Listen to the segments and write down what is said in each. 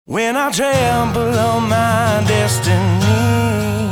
When I trample on my destiny,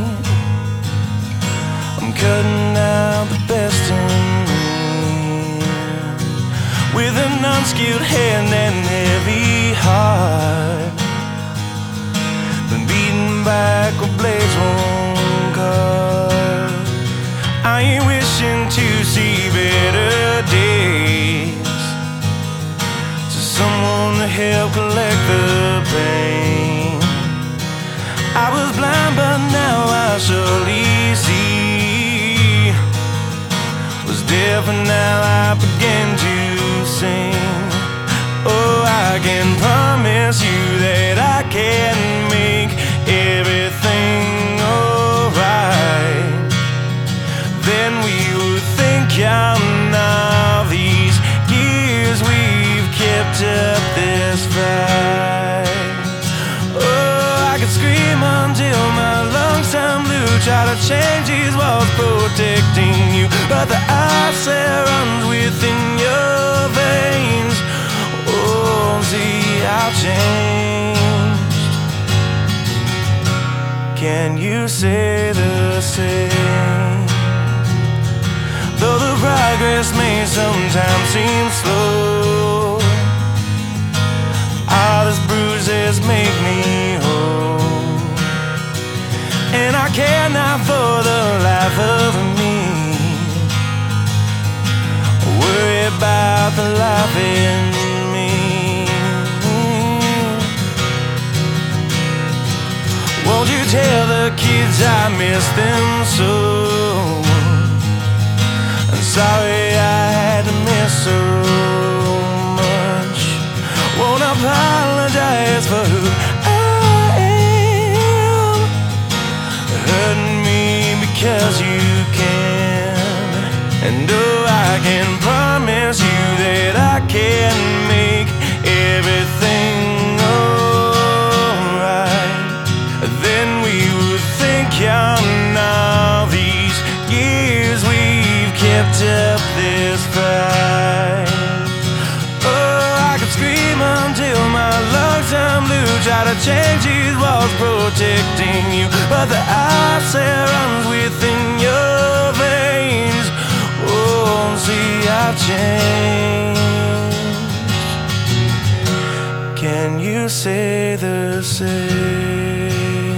I'm cutting out the best in me. With an unskilled hand and heavy heart, been beaten back with blades won't cut. I ain't wishing to see better days, to someone to help collect the pain. I was blind but now I surely see, was deaf and now I begin to sing. Oh, I can promise you that I can make everything alright. Then we would think I'm all these years we've kept up this fight. Oh, I could scream until my lungs turn blue, try to change these walls protecting you, but the ice that runs within your veins, oh, see, I've changed. Can you say the same? Though the progress may sometimes seem slow, all these bruises make me whole, and I cannot for the life of me worry about the life in me. Won't you tell the kids I miss them so? I'm sorry I had to miss so much. Won't apologize for who I am, hurting me because you can. And oh, I can promise you that I can make everything alright. Then we would think on all these years we've kept up this fight. Oh, I could scream until my lungs turn blue, try to change these walls protecting you, but the ice that runs within your veins, oh, see, I've changed. Can you say the same?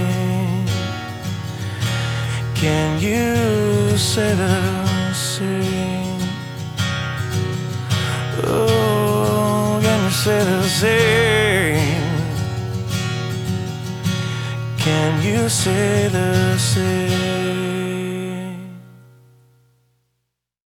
Can you say the same? Oh, can you say the same? Can you say the same?